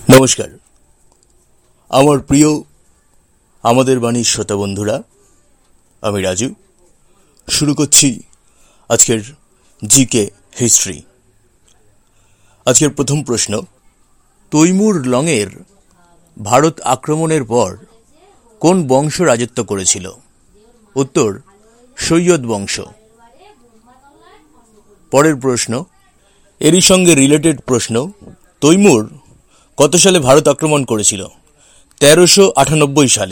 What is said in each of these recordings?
নমস্কার আমার প্রিয় আমাদের বাণীর শ্রোতা বন্ধুরা, আমি রাজু শুরু করছি আজকের জিকে হিস্ট্রি। আজকের প্রথম প্রশ্ন, তৈমুর লংয়ের ভারত আক্রমণের পর কোন বংশ রাজত্ব করেছিল? উত্তর, সৈয়দ বংশ। পরের প্রশ্ন, এরই সঙ্গে রিলেটেড প্রশ্ন, তৈমুর কত সালে ভারত আক্রমণ করেছিল? 1398 সালে।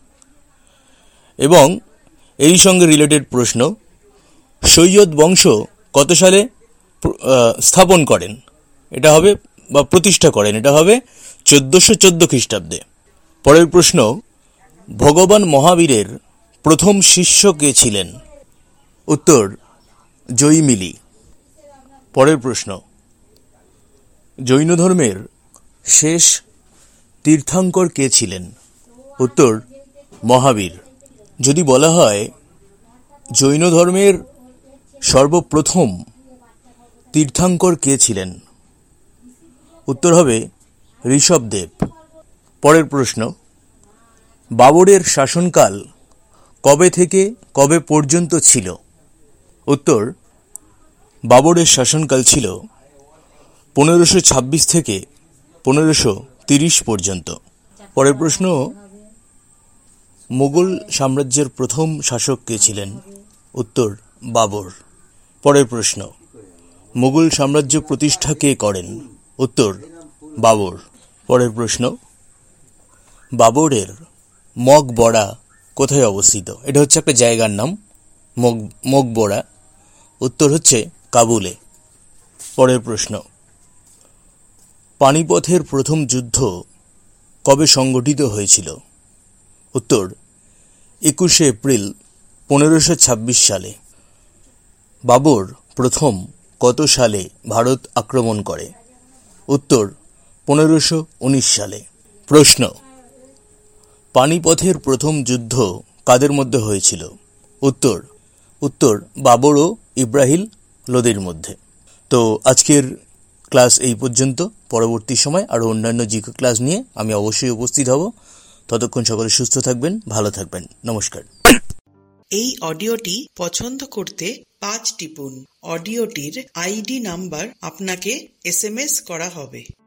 এবং এরই সঙ্গে রিলেটেড প্রশ্ন, সৈয়দ বংশ কত সালে স্থাপন করেন? এটা হবে বা প্রতিষ্ঠা করেন, এটা হবে 1414 খ্রিস্টাব্দে। পরের প্রশ্ন, ভগবান মহাবীরের প্রথম শিষ্য কে ছিলেন? উত্তর, জৈমিলি। পরের প্রশ্ন, জৈন ধর্মের শেষ তীর্থঙ্কর কে ছিলেন? উত্তর, মহাবীর। যদি বলা হয় জৈন ধর্মের সর্বপ্রথম তীর্থঙ্কর কে ছিলেন, উত্তর হবে ঋষভদেব। পরের প্রশ্ন, বাবরের শাসনকাল কবে থেকে কবে পর্যন্ত ছিল? উত্তর, বাবরের শাসনকাল ছিল 1526 থেকে 1530 পর্যন্ত। পরের প্রশ্ন, মুঘল সাম্রাজ্যের প্রথম শাসক কে ছিলেন? উত্তর, বাবর। পরের প্রশ্ন, মুঘল সাম্রাজ্য প্রতিষ্ঠা কে করেন? উত্তর, বাবর। পরের প্রশ্ন, বাবরের মকবরা কোথায় অবস্থিত? এটা হচ্ছে একটা জায়গার নাম, মকবরা। উত্তর হচ্ছে কাবুলে। পরের প্রশ্ন, পানিপথের প্রথম যুদ্ধ কবে সংগঠিত হয়েছিল? উত্তর, 21 এপ্রিল 1526 সালে। বাবর প্রথম কত সালে ভারত আক্রমণ করে? উত্তর, 1519 সালে। প্রশ্ন, পানিপথের প্রথম যুদ্ধ কাদের মধ্যে হয়েছিল? উত্তর, বাবর ও ইব্রাহিম লোদির মধ্যে। তো আজকের ক্লাস এই পর্যন্ত। পরবর্তী সময় আরও অন্যান্য জিকে ক্লাস নিয়ে আমি অবশ্যই উপস্থিত হব। ততক্ষণ সকলে সুস্থ থাকবেন, ভালো থাকবেন। নমস্কার। এই অডিওটি পছন্দ করতে 5 টিপুন। অডিওটির আইডি নাম্বার আপনাকে SMS করা হবে।